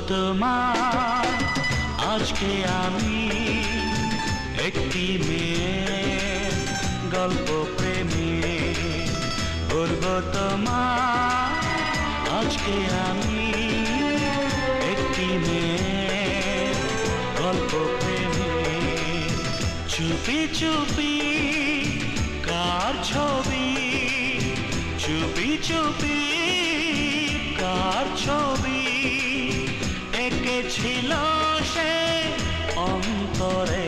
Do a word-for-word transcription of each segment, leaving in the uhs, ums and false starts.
তোমার আজকে আমি একটি মেয়ের গল্প প্রেমে বলবো তোমার আজকে আমি একটি মেয়ের গল্প প্রেমে চুপি চুপি কার ছবি চুপি চুপি কার ছবি এঁকেছিল সে অন্তরে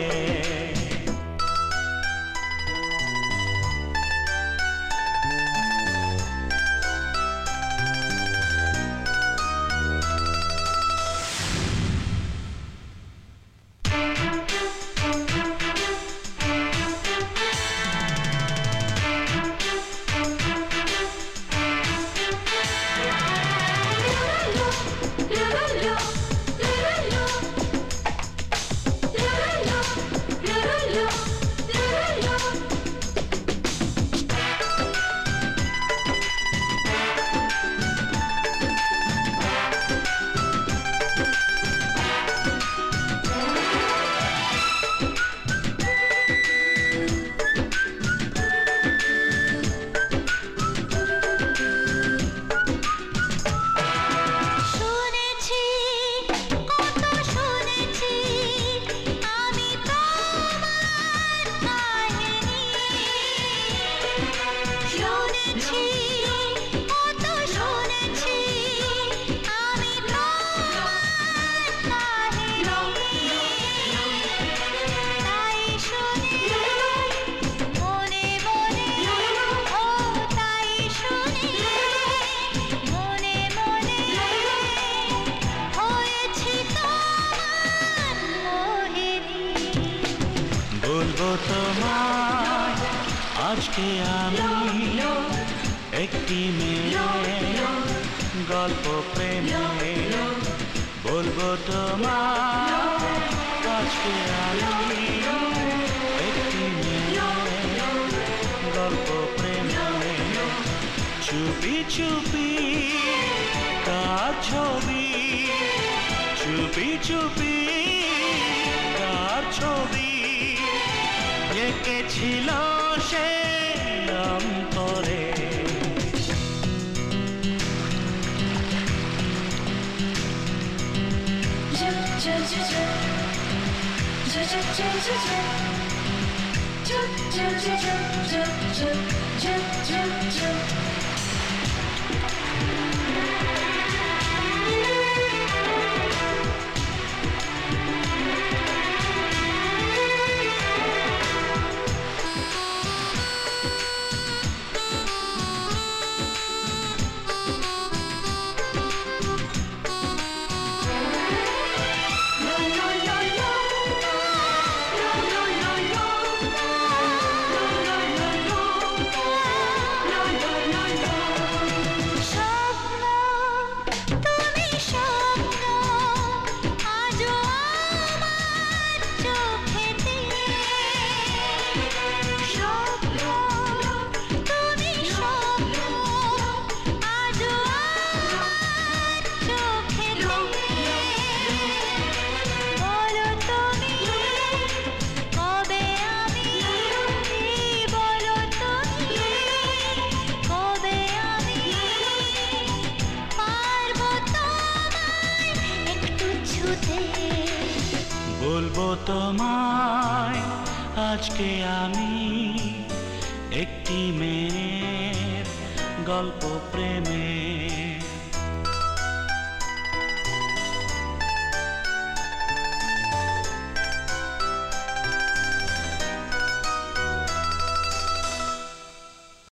বলবো তোমায় আজকে আমি একটি মেয়ের গল্প প্রেমে বলবো তোমায় আজকে আমি একটি মেয়ের গল্প প্রেমে চুপি চুপি কার ছবি চুপি চুপি কার ছবি এঁকেছিল সে অন্তরে বলবো তোমায় আজকে আমি একটি মেয়ের গল্প প্রেমে